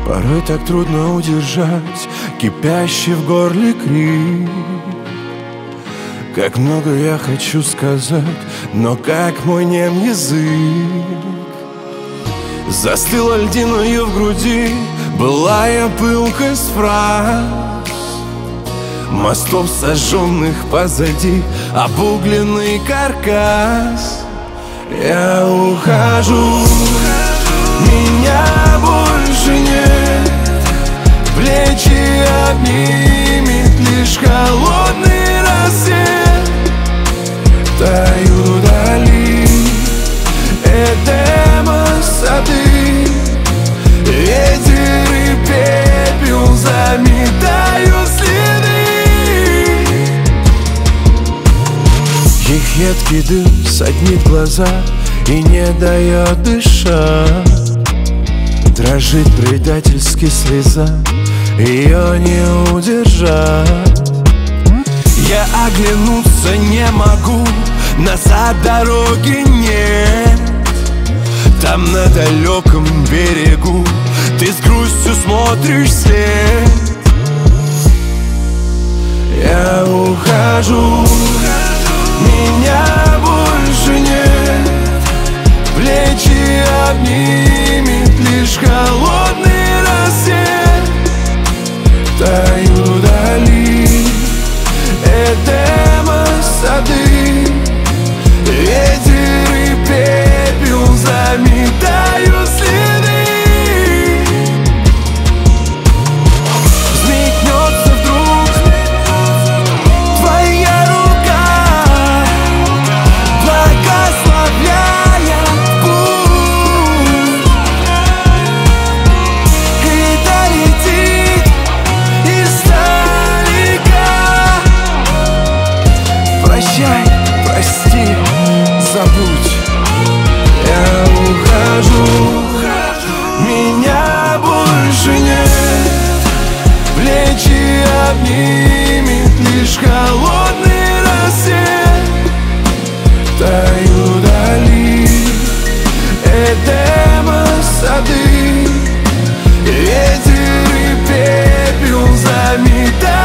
Порой так трудно удержать кипящий в горле крик. Как много я хочу сказать, но как мой нем язык. Застыла льдиною в груди былая пылкость фраз, мостов, сожженных позади, обугленный каркас. Я ухожу, меня больше нет, плечи обнимет лишь холодный рассвет. Таю вдали Эдема сады, ветер и пепел заметают следы. Их едкий дым саднит глаза и не дает дышать. Дрожит предательски слеза, ее не удержать. Я оглянуться не могу, назад дороги нет. Там на далеком берегу ты с грустью смотришь вслед. Я ухожу, меня больше нет, плечи обнимет лишь холодный рассвет. Таю вдали Эдема сады, ветер и пепел заметают следы. Взметнется вдруг твоя рука, благословляя путь, и долетит издалека. Прощай, прости, забудь. Я ухожу, меня больше нет, плечи обнимет лишь холодный рассвет. Таю вдали Эдема сады, ветер и пепел заметают.